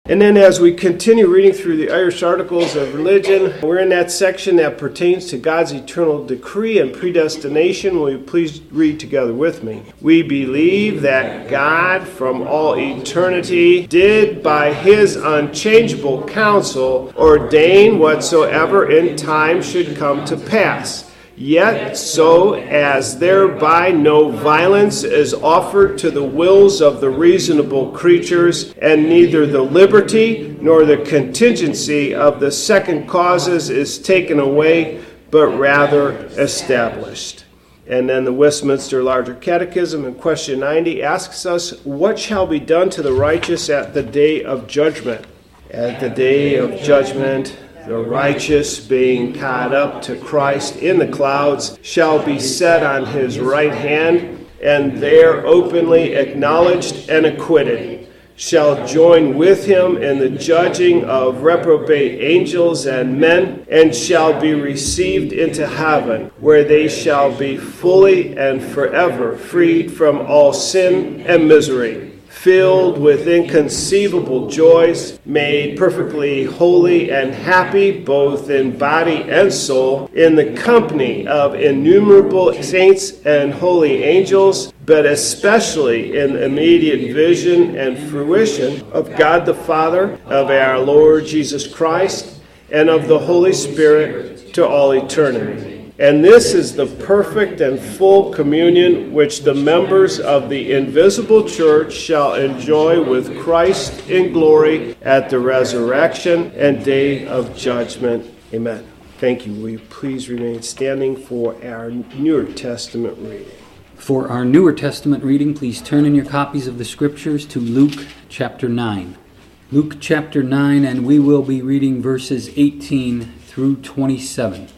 And then as we continue reading through the Irish Articles of Religion, we're in that section that pertains to God's eternal decree and predestination. Will you please read together with me? We believe that God from all eternity did by his unchangeable counsel ordain whatsoever in time should come to pass. Yet so as thereby no violence is offered to the wills of the reasonable creatures, and neither the liberty nor the contingency of the second causes is taken away, but rather established. And then the Westminster Larger Catechism in question 90 asks us, what shall be done to the righteous at the day of judgment? At the day of judgment, the righteous, being caught up to Christ in the clouds, shall be set on his right hand, and there openly acknowledged and acquitted, shall join with him in the judging of reprobate angels and men, and shall be received into heaven, where they shall be fully and forever freed from all sin and misery, filled with inconceivable joys, made perfectly holy and happy, both in body and soul, in the company of innumerable saints and holy angels, but especially in immediate vision and fruition of God the Father, of our Lord Jesus Christ, and of the Holy Spirit to all eternity. And this is the perfect and full communion which the members of the invisible church shall enjoy with Christ in glory at the resurrection and day of judgment. Amen. Thank you. Will you please remain standing for our Newer Testament reading? For our Newer Testament reading, please turn in your copies of the Scriptures to Luke chapter 9. Luke chapter 9, and we will be reading verses 18 through 27.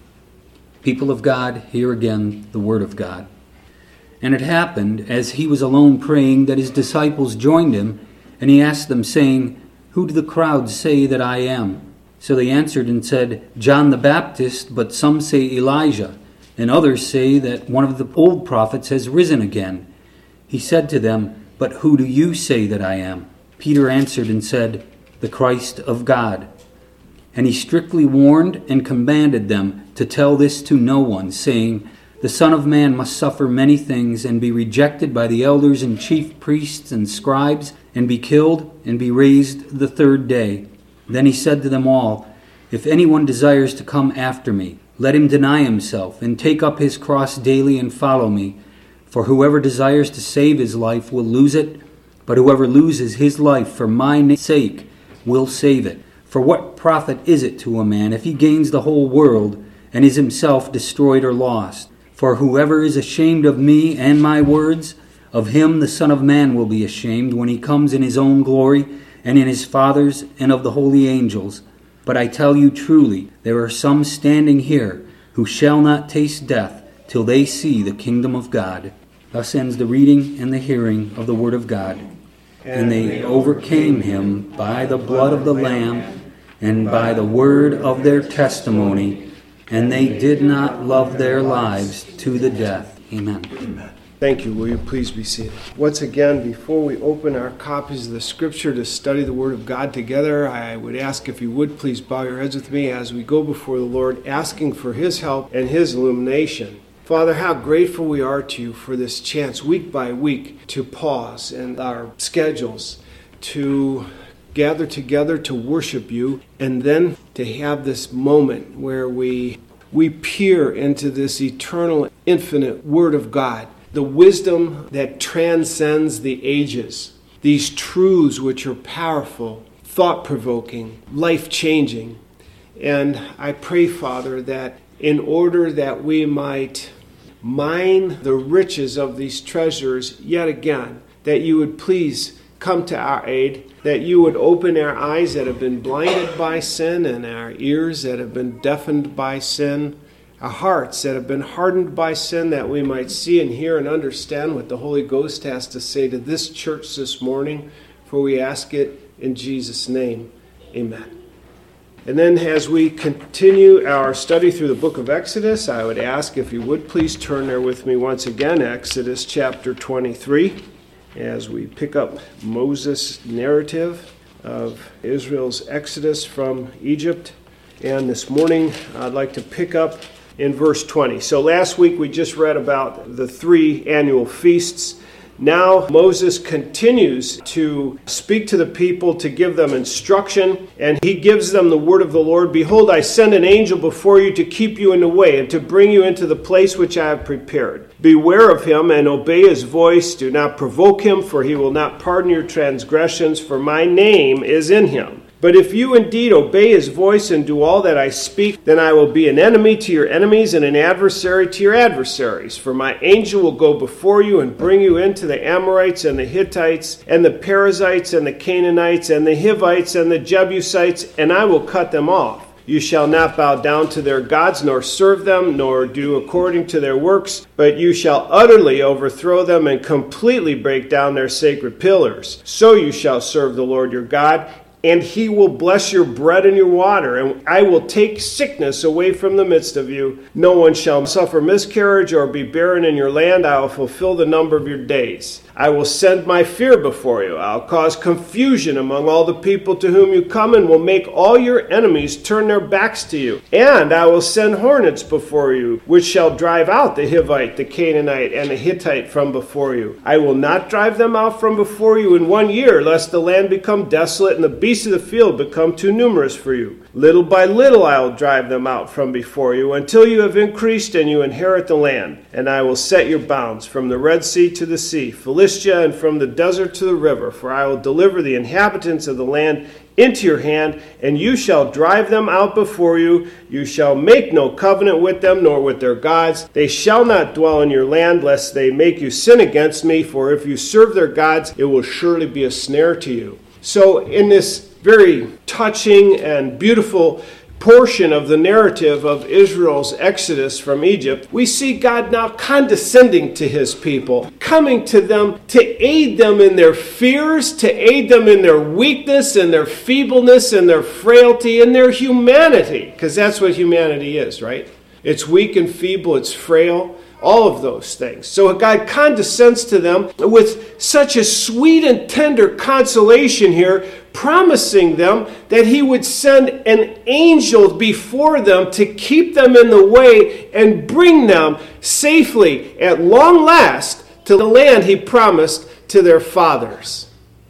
People of God, hear again the word of God. And it happened, as he was alone praying, that his disciples joined him, and he asked them, saying, Who do the crowds say that I am? So they answered and said, John the Baptist, but some say Elijah, and others say that one of the old prophets has risen again. He said to them, But who do you say that I am? Peter answered and said, The Christ of God. And he strictly warned and commanded them to tell this to no one, saying, The Son of Man must suffer many things, and be rejected by the elders and chief priests and scribes, and be killed, and be raised the third day. Then he said to them all, If anyone desires to come after me, let him deny himself, and take up his cross daily and follow me. For whoever desires to save his life will lose it, but whoever loses his life for my sake will save it. For what profit is it to a man if he gains the whole world and is himself destroyed or lost? For whoever is ashamed of me and my words, of him the Son of Man will be ashamed when he comes in his own glory and in his Father's and of the holy angels. But I tell you truly, there are some standing here who shall not taste death till they see the kingdom of God. Thus ends the reading and the hearing of the word of God. And they overcame him by the blood of the Lamb and by the word of their testimony, and they did not love their lives to the death. Amen. Amen. Thank you. Will you please be seated? Once again, before we open our copies of the Scripture to study the Word of God together, I would ask if you would please bow your heads with me as we go before the Lord, asking for His help and His illumination. Father, how grateful we are to you for this chance week by week to pause in our schedules, to gather together to worship you, and then to have this moment where we peer into this eternal, infinite Word of God, the wisdom that transcends the ages, these truths which are powerful, thought-provoking, life-changing. And I pray, Father, that in order that we might mine the riches of these treasures yet again, that you would please come to our aid, that you would open our eyes that have been blinded by sin and our ears that have been deafened by sin, our hearts that have been hardened by sin, that we might see and hear and understand what the Holy Ghost has to say to this church this morning, for we ask it in Jesus' name. Amen. And then as we continue our study through the book of Exodus, I would ask if you would please turn there with me once again, Exodus chapter 23, as we pick up Moses' narrative of Israel's exodus from Egypt. And this morning, I'd like to pick up in verse 20. So last week we just read about the 3 annual feasts. Now Moses continues to speak to the people to give them instruction, and he gives them the word of the Lord. Behold, I send an angel before you to keep you in the way and to bring you into the place which I have prepared. Beware of him and obey his voice. Do not provoke him, for he will not pardon your transgressions, for my name is in him. But if you indeed obey his voice and do all that I speak, then I will be an enemy to your enemies and an adversary to your adversaries. For my angel will go before you and bring you into the Amorites and the Hittites and the Perizzites and the Canaanites and the Hivites and the Jebusites, and I will cut them off. You shall not bow down to their gods, nor serve them, nor do according to their works, but you shall utterly overthrow them and completely break down their sacred pillars. So you shall serve the Lord your God, and he will bless your bread and your water, and I will take sickness away from the midst of you. No one shall suffer miscarriage or be barren in your land. I will fulfill the number of your days. I will send my fear before you. I'll cause confusion among all the people to whom you come, and will make all your enemies turn their backs to you. And I will send hornets before you, which shall drive out the Hivite, the Canaanite, and the Hittite from before you. I will not drive them out from before you in 1 year, lest the land become desolate and the beasts of the field become too numerous for you. Little by little I will drive them out from before you, until you have increased and you inherit the land. And I will set your bounds from the Red Sea to the sea, Philistia, and from the desert to the river. For I will deliver the inhabitants of the land into your hand, and you shall drive them out before you. You shall make no covenant with them, nor with their gods. They shall not dwell in your land, lest they make you sin against me. For if you serve their gods, it will surely be a snare to you. So in this very touching and beautiful portion of the narrative of Israel's exodus from Egypt, we see God now condescending to his people, coming to them to aid them in their fears, to aid them in their weakness and their feebleness and their frailty and their humanity, because that's what humanity is, right? It's weak and feeble, it's frail, all of those things. So God condescends to them with such a sweet and tender consolation here, promising them that he would send an angel before them to keep them in the way and bring them safely at long last to the land he promised to their fathers.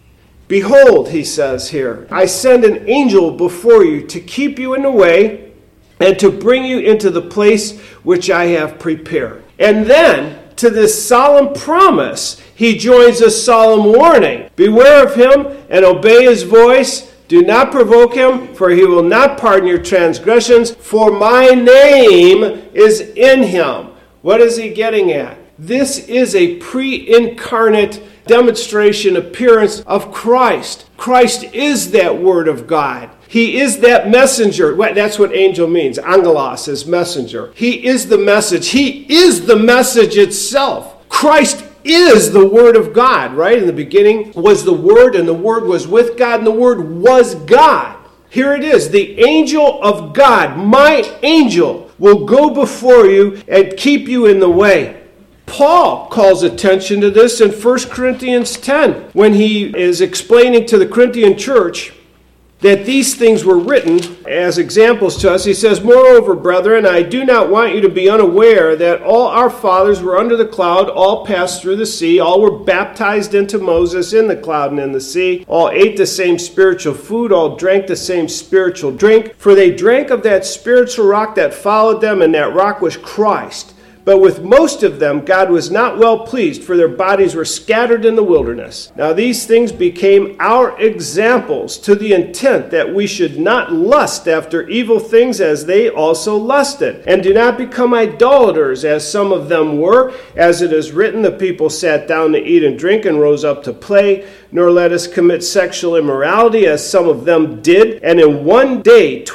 Behold, he says here, I send an angel before you to keep you in the way and to bring you into the place which I have prepared. And then, to this solemn promise, he joins a solemn warning. Beware of him and obey his voice. Do not provoke him, for he will not pardon your transgressions, for my name is in him. What is he getting at? This is a pre-incarnate demonstration, appearance of Christ. Christ is that Word of God. He is that messenger. That's what angel means. Angelos is messenger. He is the message. He is the message itself. Christ is the Word of God, right? In the beginning was the Word, and the Word was with God, and the Word was God. Here it is. The angel of God, my angel, will go before you and keep you in the way. Paul calls attention to this in 1 Corinthians 10 when he is explaining to the Corinthian church that these things were written as examples to us. He says, Moreover, brethren, I do not want you to be unaware that all our fathers were under the cloud, all passed through the sea, all were baptized into Moses in the cloud and in the sea, all ate the same spiritual food, all drank the same spiritual drink, for they drank of that spiritual rock that followed them, and that rock was Christ. But with most of them God was not well pleased, for their bodies were scattered in the wilderness. Now these things became our examples, to the intent that we should not lust after evil things as they also lusted. And do not become idolaters, as some of them were. As it is written, the people sat down to eat and drink and rose up to play. Nor let us commit sexual immorality, as some of them did, and in one day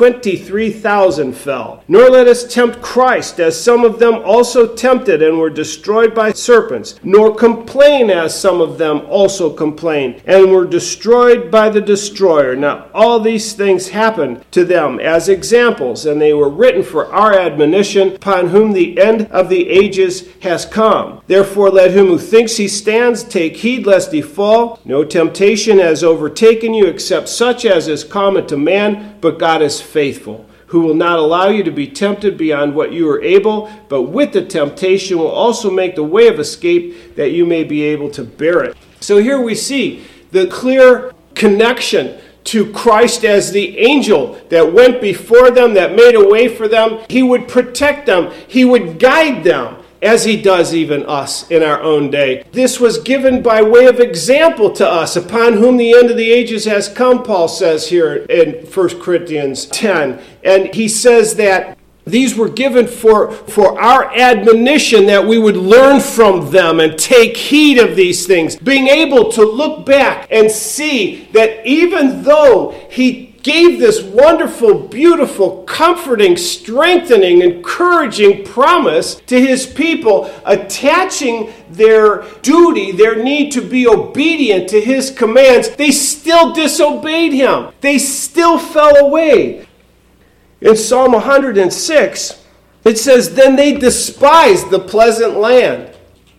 23,000 fell. Nor let us tempt Christ, as some of them also tempted and were destroyed by serpents. Nor complain, as some of them also complained, and were destroyed by the destroyer. Now all these things happened to them as examples, and they were written for our admonition, upon whom the end of the ages has come. Therefore let him who thinks he stands take heed lest he fall. Note temptation has overtaken you except such as is common to man, but God is faithful, who will not allow you to be tempted beyond what you are able, but with the temptation will also make the way of escape that you may be able to bear it. So here we see the clear connection to Christ as the angel that went before them, that made a way for them. He would protect them. He would guide them, as he does even us in our own day. This was given by way of example to us, upon whom the end of the ages has come, Paul says here in 1 Corinthians 10. And he says that these were given for our admonition, that we would learn from them and take heed of these things, being able to look back and see that even though he gave this wonderful, beautiful, comforting, strengthening, encouraging promise to his people, attaching their duty, their need to be obedient to his commands, they still disobeyed him. They still fell away. In Psalm 106, it says, "Then they despised the pleasant land.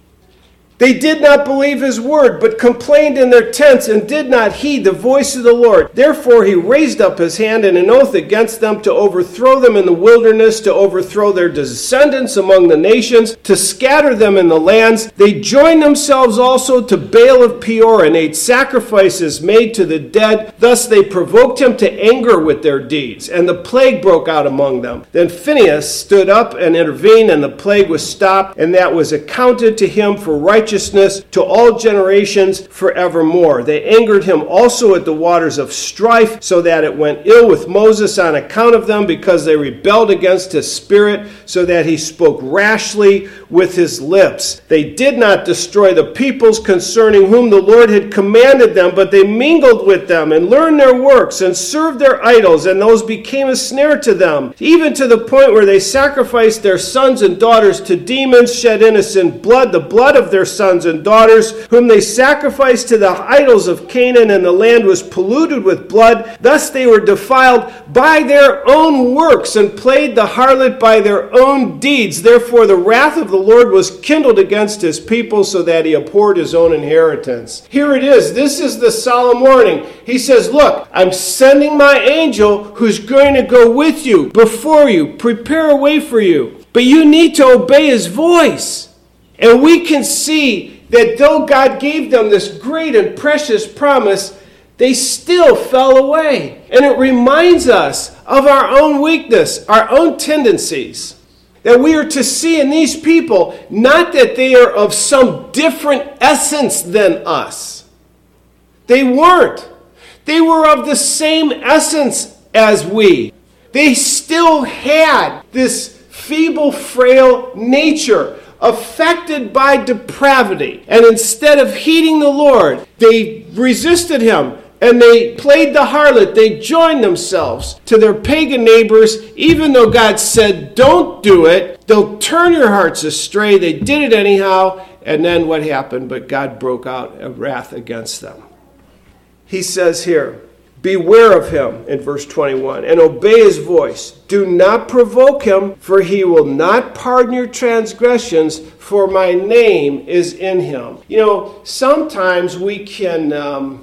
They did not believe his word, but complained in their tents and did not heed the voice of the Lord. Therefore he raised up his hand in an oath against them to overthrow them in the wilderness, to overthrow their descendants among the nations, to scatter them in the lands. They joined themselves also to Baal of Peor and ate sacrifices made to the dead. Thus they provoked him to anger with their deeds, and the plague broke out among them. Then Phinehas stood up and intervened, and the plague was stopped, and that was accounted to him for righteousness to all generations forevermore. They angered him also at the waters of strife, so that it went ill with Moses on account of them, because they rebelled against his spirit, so that he spoke rashly with his lips. They did not destroy the peoples concerning whom the Lord had commanded them, but they mingled with them and learned their works and served their idols, and those became a snare to them, even to the point where they sacrificed their sons and daughters to demons, shed innocent blood, the blood of their sons and daughters, whom they sacrificed to the idols of Canaan, and the land was polluted with blood. Thus they were defiled by their own works, and played the harlot by their own deeds. Therefore the wrath of the Lord was kindled against his people, so that he abhorred his own inheritance." Here it is. This is the solemn warning. He says, look, I'm sending my angel who's going to go with you, before you, prepare a way for you. But you need to obey his voice. And we can see that though God gave them this great and precious promise, they still fell away. And it reminds us of our own weakness, our own tendencies. That we are to see in these people, not that they are of some different essence than us. They weren't. They were of the same essence as we. They still had this feeble, frail nature, affected by depravity. And instead of heeding the Lord, they resisted him, and they played the harlot. They joined themselves to their pagan neighbors, even though God said, don't do it. They'll turn your hearts astray. They did it anyhow. And then what happened? But God broke out a wrath against them. He says here, beware of him in verse 21 and obey his voice. Do not provoke him, for he will not pardon your transgressions, for my name is in him. You know, sometimes we can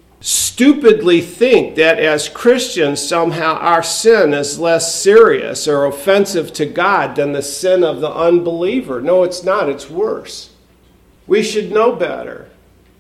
stupidly think that as Christians somehow our sin is less serious or offensive to God than the sin of the unbeliever. No, it's not. It's worse. We should know better.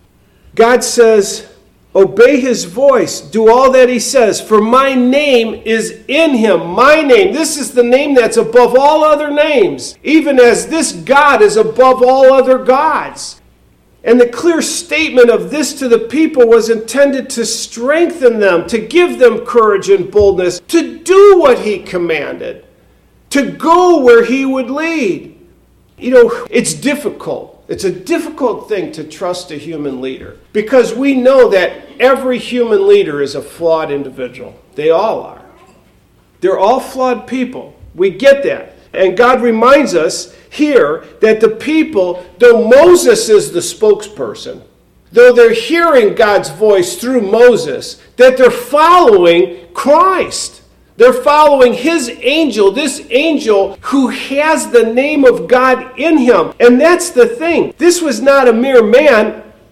God says, obey his voice. Do all that he says. For my name is in him. My name. This is the name that's above all other names. Even as this God is above all other gods. And the clear statement of this to the people was intended to strengthen them, to give them courage and boldness, to do what he commanded, to go where he would lead. You know, it's difficult. It's a difficult thing to trust a human leader because we know that every human leader is a flawed individual. They all are. They're all flawed people. We get that. And God reminds us here that the people, though Moses is the spokesperson, though they're hearing God's voice through Moses, that they're following Christ. They're following his angel, this angel who has the name of God in him. And that's the thing. This was not a mere man.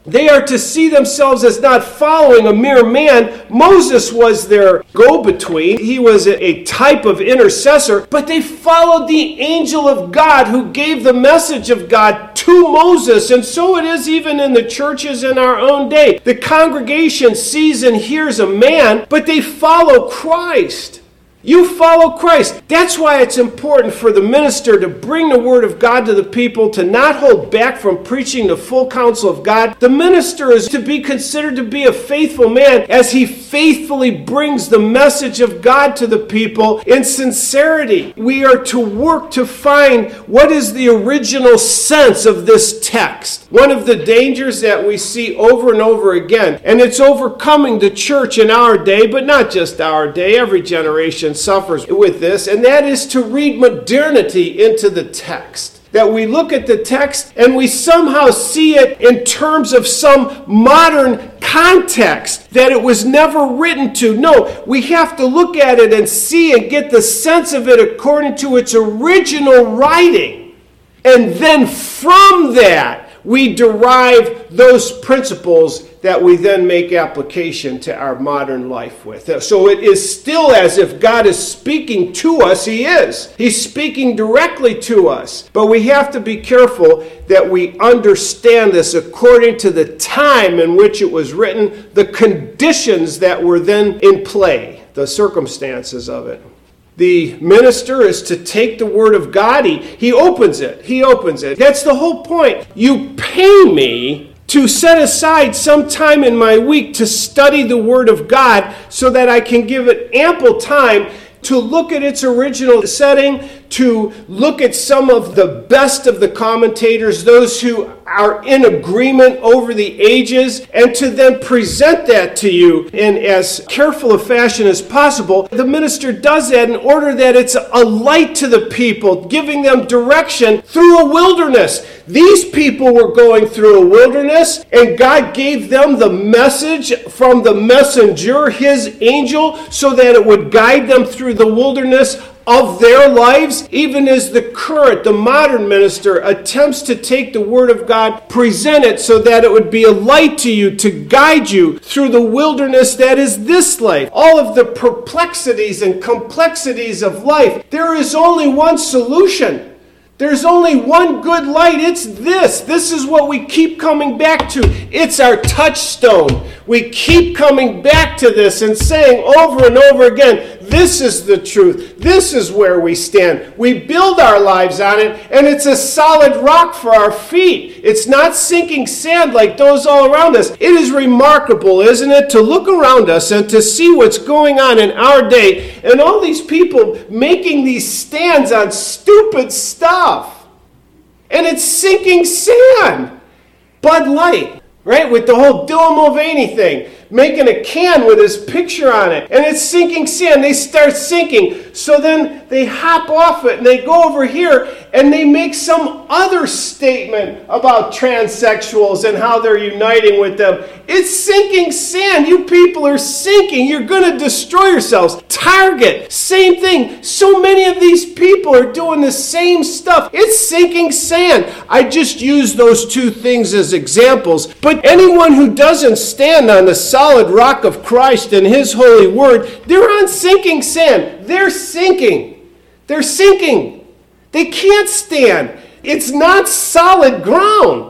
They are to see themselves as not following a mere man. Moses was their go-between. He was a type of intercessor, but they followed the angel of God who gave the message of God to Moses. And so it is even in the churches in our own day. The congregation sees and hears a man, but they follow Christ. You follow Christ. That's why it's important for the minister to bring the word of God to the people, to not hold back from preaching the full counsel of God. The minister is to be considered to be a faithful man as he faithfully brings the message of God to the people in sincerity. We are to work to find what is the original sense of this text. One of the dangers that we see over and over again, and it's overcoming the church in our day, but not just our day, every generation suffers with this, and that is to read modernity into the text. That we look at the text and we somehow see it in terms of some modern context that it was never written to. No, we have to look at it and see and get the sense of it according to its original writing. And then from that, we derive those principles that we then make application to our modern life with. So it is still as if God is speaking to us. He is. He's speaking directly to us. But we have to be careful that we understand this according to the time in which it was written, the conditions that were then in play, the circumstances of it. The minister is to take the word of God. He opens it. He opens it. That's the whole point. You pay me to set aside some time in my week to study the word of God so that I can give it ample time to look at its original setting, to look at some of the best of the commentators, those who are in agreement over the ages, and to then present that to you in as careful a fashion as possible. The minister does that in order that it's a light to the people, giving them direction through a wilderness. These people were going through a wilderness, and God gave them the message from the messenger, his angel, so that it would guide them through the wilderness of their lives, even as the modern minister attempts to take the word of God, present it so that it would be a light to you, to guide you through the wilderness that is this life. All of the perplexities and complexities of life. There is only one solution. There's only one good light. It's this. This is what we keep coming back to. It's our touchstone. We keep coming back to this and saying over and over again, this is the truth. This is where we stand. We build our lives on it, and it's a solid rock for our feet. It's not sinking sand like those all around us. It is remarkable, isn't it, to look around us and to see what's going on in our day, and all these people making these stands on stupid stuff. And it's sinking sand. Bud Light, right, with the whole Dylan Mulvaney thing, making a can with his picture on it, and it's sinking sand. They start sinking, so then they hop off it and they go over here and they make some other statement about transsexuals and how they're uniting with them. It's sinking sand. You people are sinking. You're going to destroy yourselves. Target, same thing. So many of these people are doing the same stuff. It's sinking sand. I just use those two things as examples, but anyone who doesn't stand on the solid rock of Christ and his holy word, they're on sinking sand. They're sinking. They're sinking. They can't stand. It's not solid ground.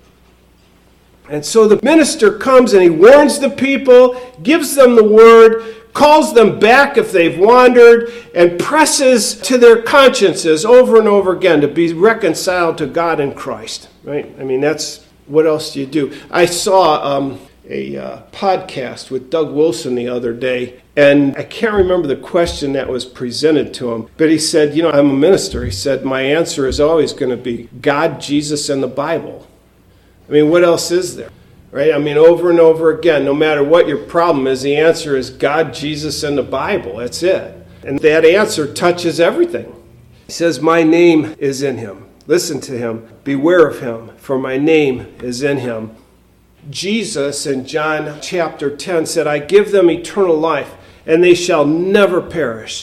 And so the minister comes and he warns the people, gives them the word, calls them back if they've wandered, and presses to their consciences over and over again to be reconciled to God in Christ. Right? I mean, that's, what else do you do? I saw a podcast with Doug Wilson the other day, and I can't remember the question that was presented to him, but he said, I'm a minister. He said, my answer is always going to be God, Jesus, and the Bible. I mean, what else is there? Right? I mean, over and over again, no matter what your problem is, the answer is God, Jesus, and the Bible. That's it. And that answer touches everything. He says, my name is in him. Listen to him. Beware of him, for my name is in him. Jesus in John chapter 10 said, I give them eternal life, and they shall never perish.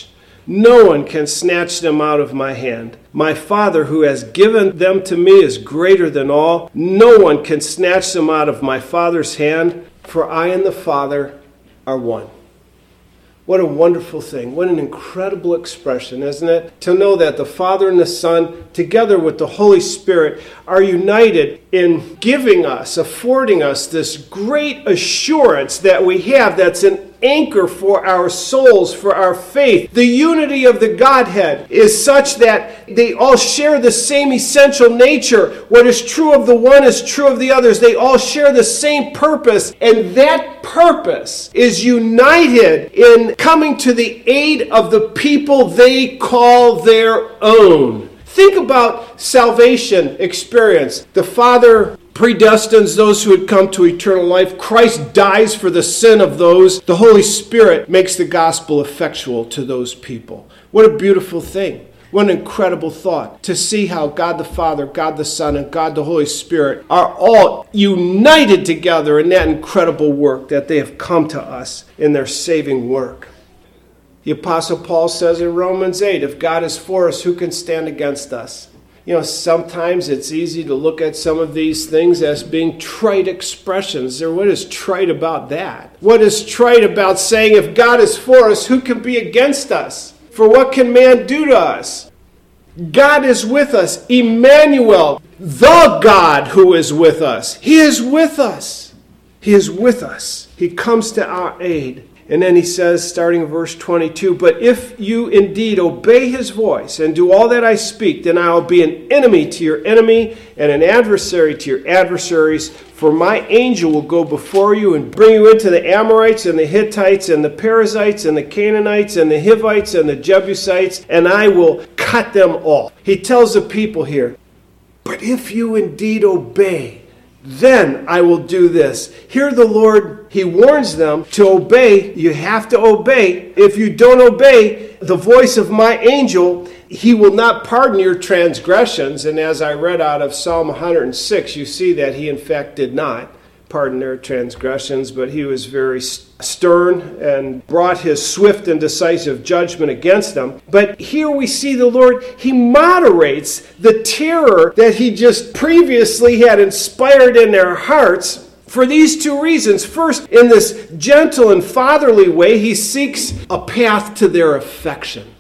No one can snatch them out of my hand. My Father who has given them to me is greater than all. No one can snatch them out of my Father's hand, for I and the Father are one. What a wonderful thing. What an incredible expression, isn't it? To know that the Father and the Son, together with the Holy Spirit, are united in giving us, affording us this great assurance that we have that's an anchor for our souls, for our faith. The unity of the Godhead is such that they all share the same essential nature. What is true of the one is true of the others. They all share the same purpose, and that purpose is united in coming to the aid of the people they call their own. Think about salvation experience. The Father predestines those who would come to eternal life. Christ dies for the sin of those. The Holy Spirit makes the gospel effectual to those people. What a beautiful thing. What an incredible thought to see how God the Father, God the Son, and God the Holy Spirit are all united together in that incredible work that they have come to us in their saving work. The Apostle Paul says in Romans 8, if God is for us, who can stand against us? You know, sometimes it's easy to look at some of these things as being trite expressions. What is trite about that? What is trite about saying, if God is for us, who can be against us? For what can man do to us? God is with us. Emmanuel, the God who is with us. He is with us. He is with us. He comes to our aid. And then he says, starting in verse 22, but if you indeed obey his voice and do all that I speak, then I will be an enemy to your enemy and an adversary to your adversaries. For my angel will go before you and bring you into the Amorites and the Hittites and the Perizzites and the Canaanites and the Hivites and the Jebusites, and I will cut them off. He tells the people here, but if you indeed obey, then I will do this. Here the Lord, he warns them to obey. You have to obey. If you don't obey the voice of my angel, he will not pardon your transgressions. And as I read out of Psalm 106, you see that he in fact did not pardon their transgressions, but he was very stern and brought his swift and decisive judgment against them. But here we see the Lord, he moderates the terror that he just previously had inspired in their hearts for these two reasons. First, in this gentle and fatherly way, he seeks a path to their affection.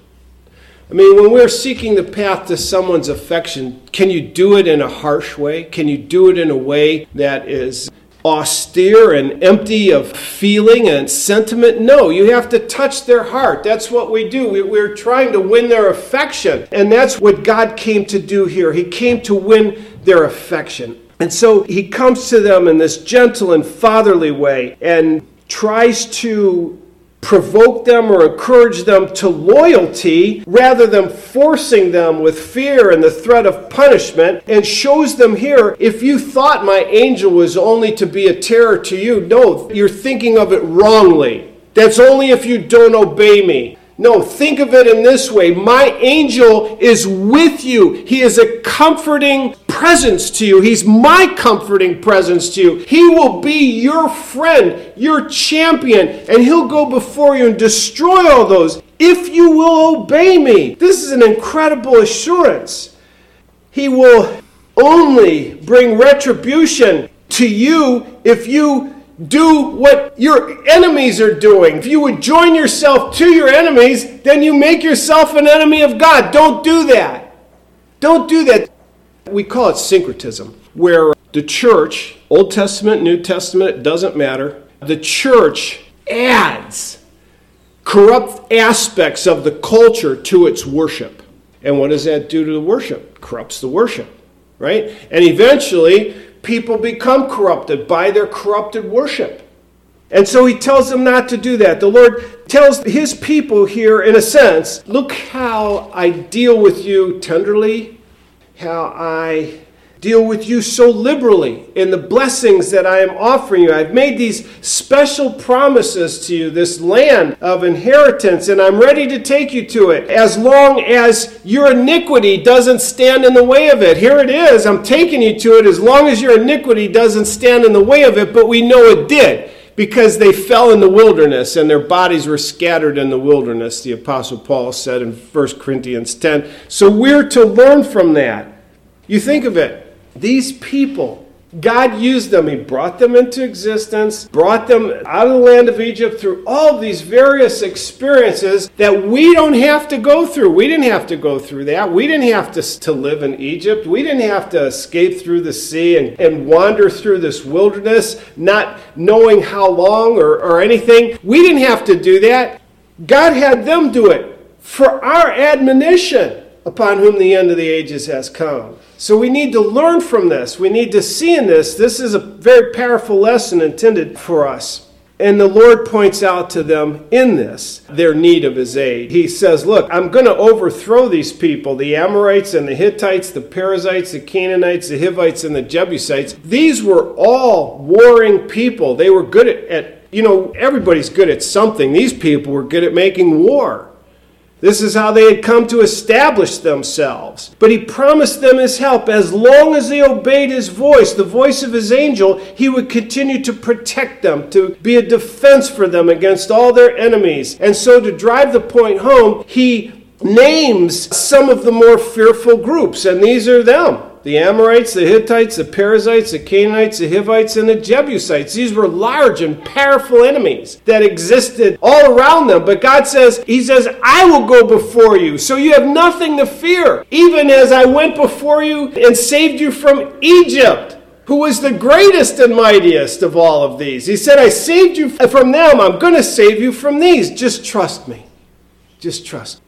I mean, when we're seeking the path to someone's affection, can you do it in a harsh way? Can you do it in a way that is austere and empty of feeling and sentiment? No, you have to touch their heart. That's what we do. We're trying to win their affection. And that's what God came to do here. He came to win their affection. And so he comes to them in this gentle and fatherly way and tries to provoke them or encourage them to loyalty rather than forcing them with fear and the threat of punishment, and shows them here, if you thought my angel was only to be a terror to you, no, you're thinking of it wrongly. That's only if you don't obey me. No, think of it in this way. My angel is with you. He is a comforting presence to you. He's my comforting presence to you. He will be your friend, your champion, and he'll go before you and destroy all those if you will obey me. This is an incredible assurance. He will only bring retribution to you if you do what your enemies are doing. If you would join yourself to your enemies, then you make yourself an enemy of God. Don't do that. Don't do that. We call it syncretism, where the church, Old Testament, New Testament, it doesn't matter, the church adds corrupt aspects of the culture to its worship. And what does that do to the worship? It corrupts the worship, right? And eventually, people become corrupted by their corrupted worship. And so he tells them not to do that. The Lord tells his people here, in a sense, look how I deal with you tenderly, how I deal with you so liberally in the blessings that I am offering you. I've made these special promises to you, this land of inheritance, and I'm ready to take you to it as long as your iniquity doesn't stand in the way of it. Here it is. I'm taking you to it as long as your iniquity doesn't stand in the way of it, but we know it did, because they fell in the wilderness and their bodies were scattered in the wilderness, the Apostle Paul said in 1 Corinthians 10. So we're to learn from that. You think of it. These people, God used them. He brought them into existence, brought them out of the land of Egypt through all of these various experiences that we don't have to go through. We didn't have to go through that. We didn't have to live in Egypt. We didn't have to escape through the sea and wander through this wilderness, not knowing how long or anything. We didn't have to do that. God had them do it for our admonition, upon whom the end of the ages has come. So we need to learn from this. We need to see in this. This is a very powerful lesson intended for us. And the Lord points out to them in this their need of his aid. He says, look, I'm going to overthrow these people, the Amorites and the Hittites, the Perizzites, the Canaanites, the Hivites, and the Jebusites. These were all warring people. They were good at everybody's good at something. These people were good at making war. This is how they had come to establish themselves. But he promised them his help. As long as they obeyed his voice, the voice of his angel, he would continue to protect them, to be a defense for them against all their enemies. And so to drive the point home, he names some of the more fearful groups, and these are them. The Amorites, the Hittites, the Perizzites, the Canaanites, the Hivites, and the Jebusites. These were large and powerful enemies that existed all around them. But God says, he says, I will go before you, so you have nothing to fear. Even as I went before you and saved you from Egypt, who was the greatest and mightiest of all of these. He said, I saved you from them. I'm going to save you from these. Just trust me. Just trust me.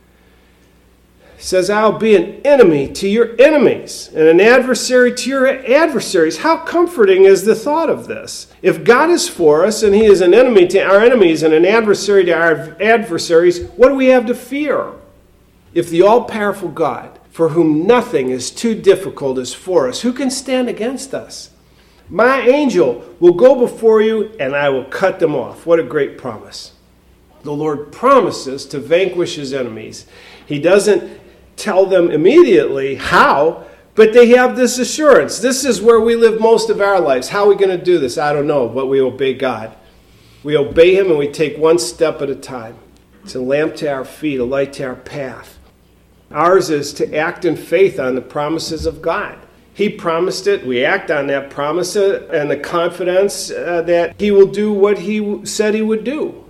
He says, I'll be an enemy to your enemies and an adversary to your adversaries. How comforting is the thought of this? If God is for us and he is an enemy to our enemies and an adversary to our adversaries, what do we have to fear? If the all-powerful God, for whom nothing is too difficult, is for us, who can stand against us? My angel will go before you and I will cut them off. What a great promise. The Lord promises to vanquish his enemies. He doesn't tell them immediately how, but they have this assurance. This is where we live most of our lives. How are we going to do this? I don't know, but we obey God. We obey him and we take one step at a time. It's a lamp to our feet, a light to our path. Ours is to act in faith on the promises of God. He promised it. We act on that promise and the confidence that he will do what he said he would do.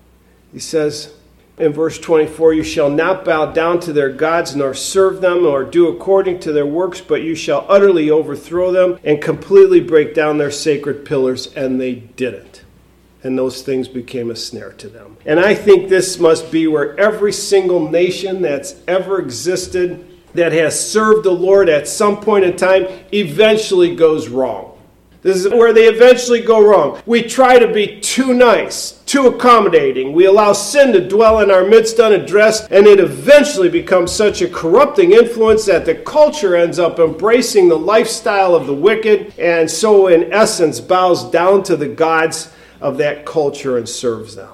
He says, in verse 24, you shall not bow down to their gods, nor serve them, or do according to their works, but you shall utterly overthrow them and completely break down their sacred pillars. And they didn't. And those things became a snare to them. And I think this must be where every single nation that's ever existed that has served the Lord at some point in time eventually goes wrong. This is where they eventually go wrong. We try to be too nice, too accommodating. We allow sin to dwell in our midst unaddressed, and it eventually becomes such a corrupting influence that the culture ends up embracing the lifestyle of the wicked, and so in essence bows down to the gods of that culture and serves them.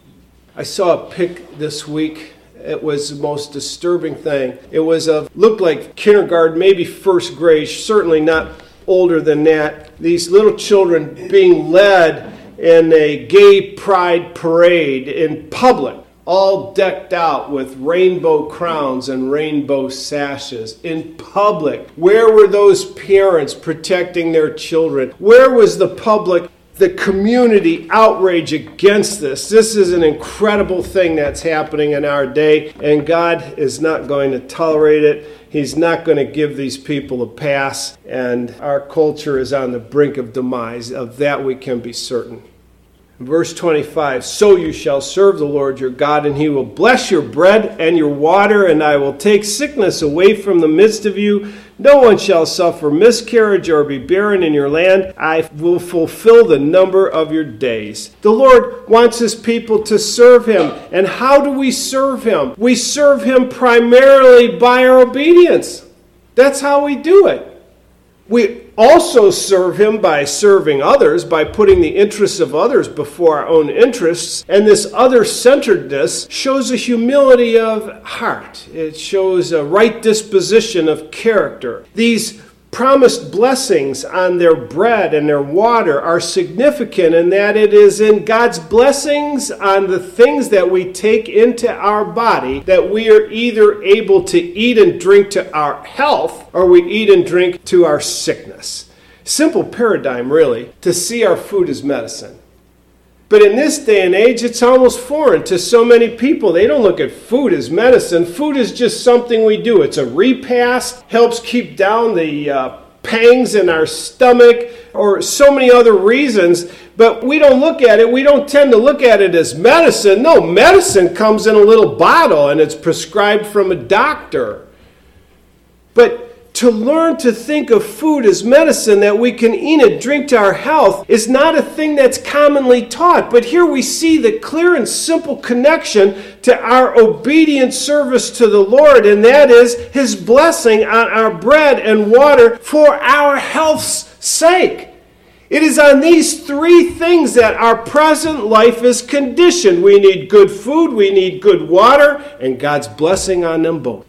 I saw a pic this week. It was the most disturbing thing. It was looked like kindergarten, maybe first grade, certainly not older than that. These little children being led in a gay pride parade in public, all decked out with rainbow crowns and rainbow sashes in public. Where were those parents protecting their children? Where was the public, the community outrage against this? This is an incredible thing that's happening in our day, and God is not going to tolerate it. He's not going to give these people a pass, and our culture is on the brink of demise. Of that we can be certain. Verse 25, so you shall serve the Lord your God, and he will bless your bread and your water, and I will take sickness away from the midst of you. No one shall suffer miscarriage or be barren in your land. I will fulfill the number of your days. The Lord wants his people to serve him. And how do we serve him? We serve him primarily by our obedience. That's how we do it. We also serve him by serving others, by putting the interests of others before our own interests. And this other-centeredness shows a humility of heart. It shows a right disposition of character. These promised blessings on their bread and their water are significant in that it is in God's blessings on the things that we take into our body that we are either able to eat and drink to our health or we eat and drink to our sickness. Simple paradigm, really, to see our food as medicine. But in this day and age, it's almost foreign to so many people. They don't look at food as medicine. Food is just something we do. It's a repast, helps keep down the pangs in our stomach, or so many other reasons. But we don't look at it. We don't tend to look at it as medicine. No, medicine comes in a little bottle, and it's prescribed from a doctor. But to learn to think of food as medicine that we can eat and drink to our health is not a thing that's commonly taught. But here we see the clear and simple connection to our obedient service to the Lord, and that is His blessing on our bread and water for our health's sake. It is on these three things that our present life is conditioned. We need good food, we need good water, and God's blessing on them both.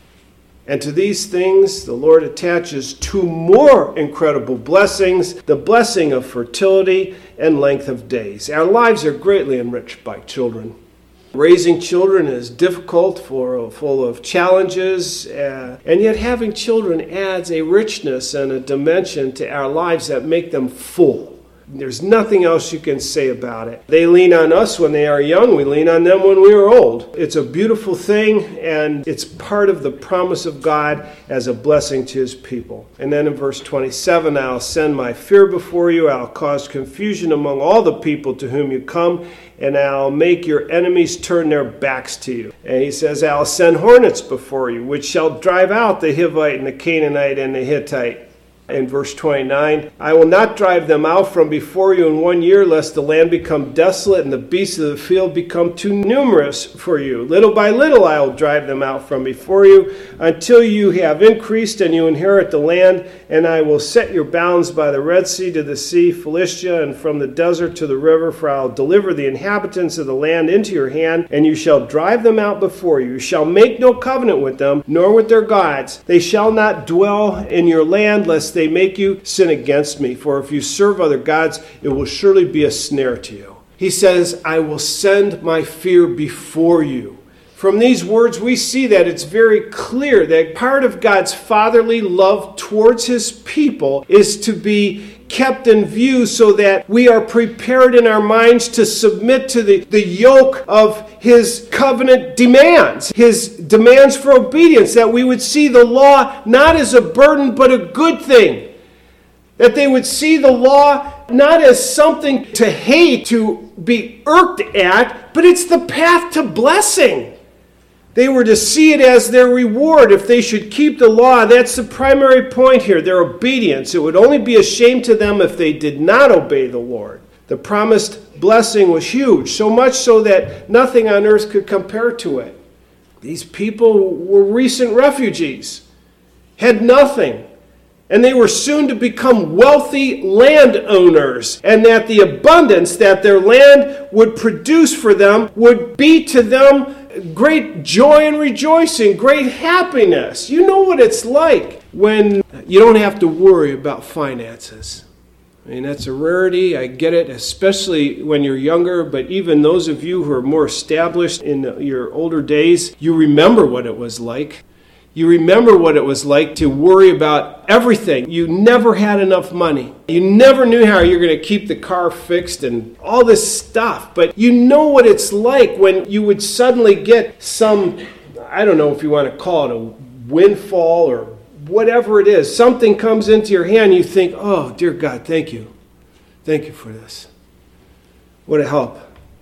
And to these things, the Lord attaches two more incredible blessings, the blessing of fertility and length of days. Our lives are greatly enriched by children. Raising children is difficult, full of challenges, and yet having children adds a richness and a dimension to our lives that make them full. There's nothing else you can say about it. They lean on us when they are young. We lean on them when we are old. It's a beautiful thing, and it's part of the promise of God as a blessing to His people. And then in verse 27, I'll send my fear before you. I'll cause confusion among all the people to whom you come, and I'll make your enemies turn their backs to you. And he says, I'll send hornets before you, which shall drive out the Hivite and the Canaanite and the Hittite. In verse 29, I will not drive them out from before you in 1 year, lest the land become desolate and the beasts of the field become too numerous for you. Little by little I will drive them out from before you, until you have increased and you inherit the land, and I will set your bounds by the Red Sea to the sea, Philistia, and from the desert to the river, for I will deliver the inhabitants of the land into your hand, and you shall drive them out before you. You shall make no covenant with them, nor with their gods. They shall not dwell in your land, lest they make you sin against me. For if you serve other gods, it will surely be a snare to you. He says, I will send my fear before you. From these words, we see that it's very clear that part of God's fatherly love towards His people is to be kept in view so that we are prepared in our minds to submit to the yoke of His covenant demands, His demands for obedience, that we would see the law not as a burden but a good thing, that they would see the law not as something to hate, to be irked at, but it's the path to blessing. They were to see it as their reward if they should keep the law. That's the primary point here, their obedience. It would only be a shame to them if they did not obey the Lord. The promised blessing was huge, so much so that nothing on earth could compare to it. These people were recent refugees, had nothing, and they were soon to become wealthy landowners, and that the abundance that their land would produce for them would be to them great joy and rejoicing, great happiness. You know what it's like when you don't have to worry about finances. I mean, that's a rarity. I get it, especially when you're younger, but even those of you who are more established in your older days, you remember what it was like. You remember what it was like to worry about everything. You never had enough money. You never knew how you're going to keep the car fixed and all this stuff. But you know what it's like when you would suddenly get some, I don't know if you want to call it a windfall or whatever it is. Something comes into your hand, you think, oh, dear God, thank you. Thank you for this. What a help.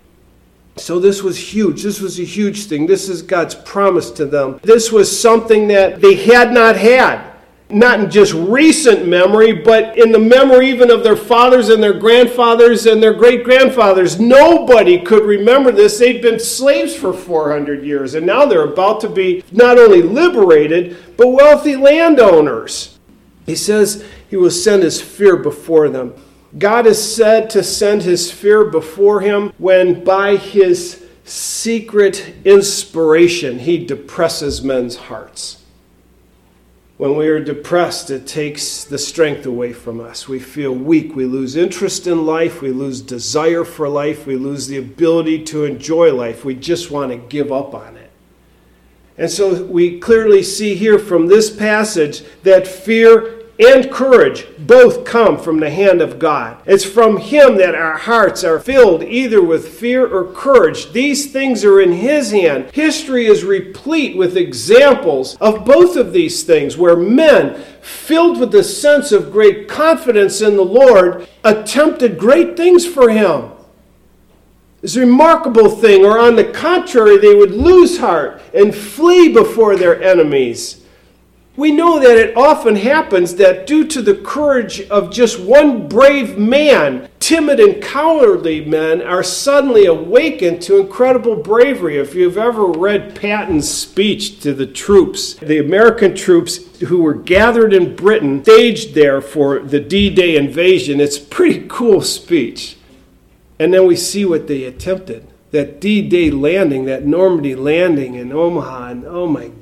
So this was huge. This was a huge thing. This is God's promise to them. This was something that they had not had. Not in just recent memory, but in the memory even of their fathers and their grandfathers and their great-grandfathers. Nobody could remember this. They'd been slaves for 400 years, and now they're about to be not only liberated, but wealthy landowners. He says He will send His fear before them. God is said to send His fear before Him when by His secret inspiration He depresses men's hearts. When we are depressed, it takes the strength away from us. We feel weak. We lose interest in life. We lose desire for life. We lose the ability to enjoy life. We just want to give up on it. And so we clearly see here from this passage that fear and courage both come from the hand of God. It's from Him that our hearts are filled either with fear or courage. These things are in His hand. History is replete with examples of both of these things where men, filled with a sense of great confidence in the Lord, attempted great things for Him. It's a remarkable thing, or on the contrary, they would lose heart and flee before their enemies. We know that it often happens that due to the courage of just one brave man, timid and cowardly men are suddenly awakened to incredible bravery. If you've ever read Patton's speech to the troops, the American troops who were gathered in Britain, staged there for the D-Day invasion, it's a pretty cool speech. And then we see what they attempted. That D-Day landing, that Normandy landing in Omaha, and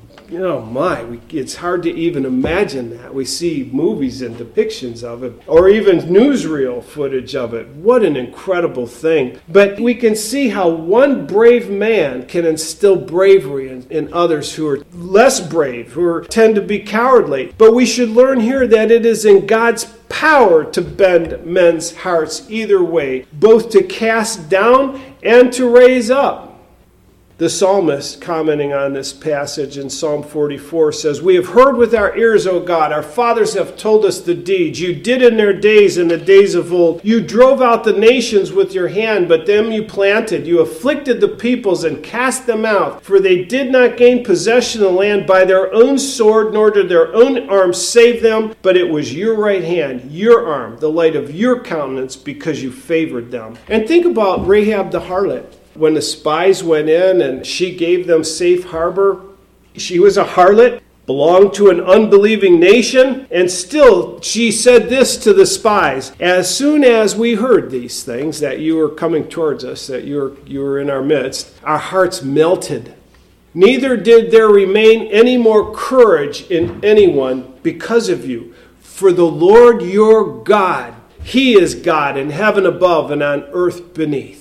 it's hard to even imagine that. We see movies and depictions of it, or even newsreel footage of it. What an incredible thing. But we can see how one brave man can instill bravery in others who are less brave, who tend to be cowardly. But we should learn here that it is in God's power to bend men's hearts either way, both to cast down and to raise up. The psalmist, commenting on this passage in Psalm 44, says, "We have heard with our ears, O God. Our fathers have told us the deeds you did in their days, in the days of old. You drove out the nations with your hand, but them you planted. You afflicted the peoples and cast them out. For they did not gain possession of the land by their own sword, nor did their own arm save them. But it was your right hand, your arm, the light of your countenance, because you favored them." And think about Rahab the harlot. When the spies went in and she gave them safe harbor, she was a harlot, belonged to an unbelieving nation, and still she said this to the spies: "As soon as we heard these things, that you were coming towards us, that you were in our midst, our hearts melted. Neither did there remain any more courage in anyone because of you. For the Lord your God, He is God in heaven above and on earth beneath."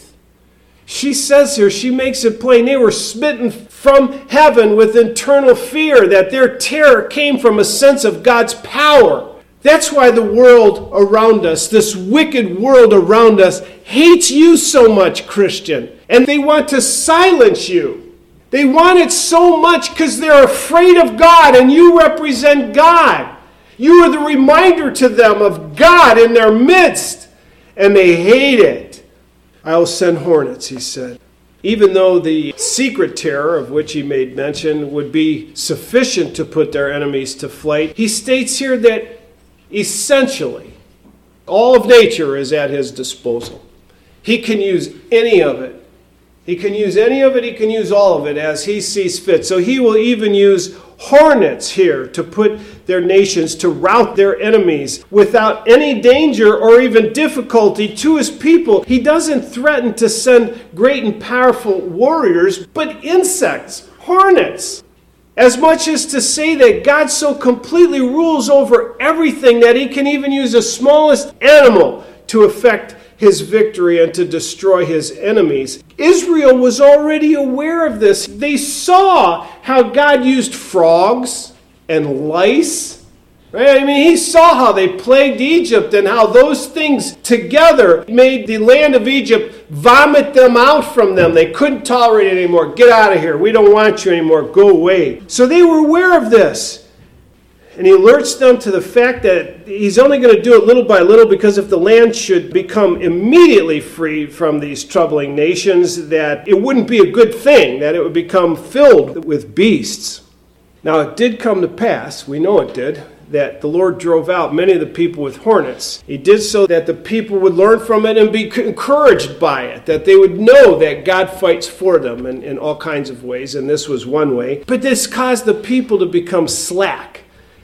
She says here, she makes it plain, they were smitten from heaven with internal fear, that their terror came from a sense of God's power. That's why the world around us, this wicked world around us, hates you so much, Christian. And they want to silence you. They want it so much because they're afraid of God, and you represent God. You are the reminder to them of God in their midst, and they hate it. "I will send hornets," he said. Even though the secret terror of which he made mention would be sufficient to put their enemies to flight, he states here that essentially all of nature is at his disposal. He can use any of it. He can use any of it, he can use all of it as he sees fit. So he will even use hornets here to put their nations, to rout their enemies without any danger or even difficulty to his people. He doesn't threaten to send great and powerful warriors, but insects, hornets. As much as to say that God so completely rules over everything that he can even use the smallest animal to effect his victory and to destroy his enemies. Israel was already aware of this. They saw how God used frogs and lice. Right? I mean, he saw how they plagued Egypt and how those things together made the land of Egypt vomit them out from them. They couldn't tolerate it anymore. Get out of here. We don't want you anymore. Go away. So they were aware of this. And he alerts them to the fact that he's only going to do it little by little, because if the land should become immediately free from these troubling nations, that it wouldn't be a good thing, that it would become filled with beasts. Now it did come to pass, we know it did, that the Lord drove out many of the people with hornets. He did so that the people would learn from it and be encouraged by it, that they would know that God fights for them in all kinds of ways, and this was one way. But this caused the people to become slack.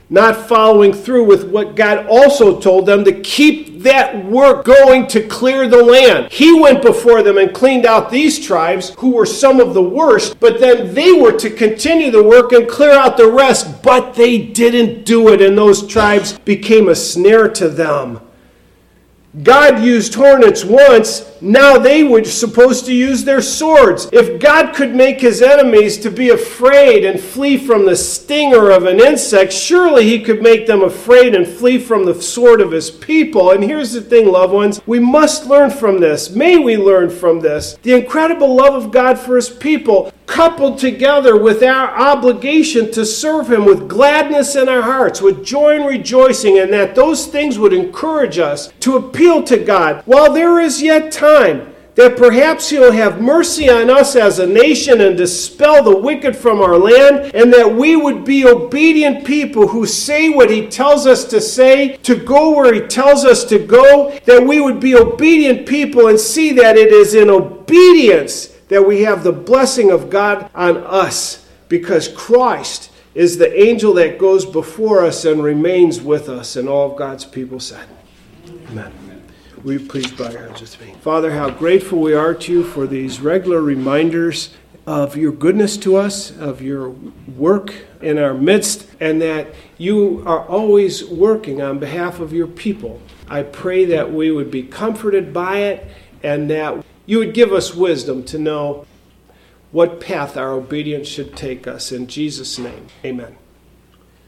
not following through with what God also told them to keep that work going to clear the land. He went before them and cleaned out these tribes, who were some of the worst, but then they were to continue the work and clear out the rest, but they didn't do it, and those tribes became a snare to them. God used hornets once, now they were supposed to use their swords. If God could make his enemies to be afraid and flee from the stinger of an insect, surely he could make them afraid and flee from the sword of his people. And here's the thing, loved ones, we must learn from this. May we learn from this. The incredible love of God for his people, coupled together with our obligation to serve him with gladness in our hearts, with joy and rejoicing, and that those things would encourage us to appeal to God while there is yet time, that perhaps he'll have mercy on us as a nation and dispel the wicked from our land, and that we would be obedient people who say what he tells us to say, to go where he tells us to go, that we would be obedient people and see that it is in obedience that we have the blessing of God on us, because Christ is the angel that goes before us and remains with us. And all of God's people said, amen. Will you please bow your heads with me? Father, how grateful we are to you for these regular reminders of your goodness to us, of your work in our midst, and that you are always working on behalf of your people. I pray that we would be comforted by it, and that you would give us wisdom to know what path our obedience should take us. In Jesus' name, amen.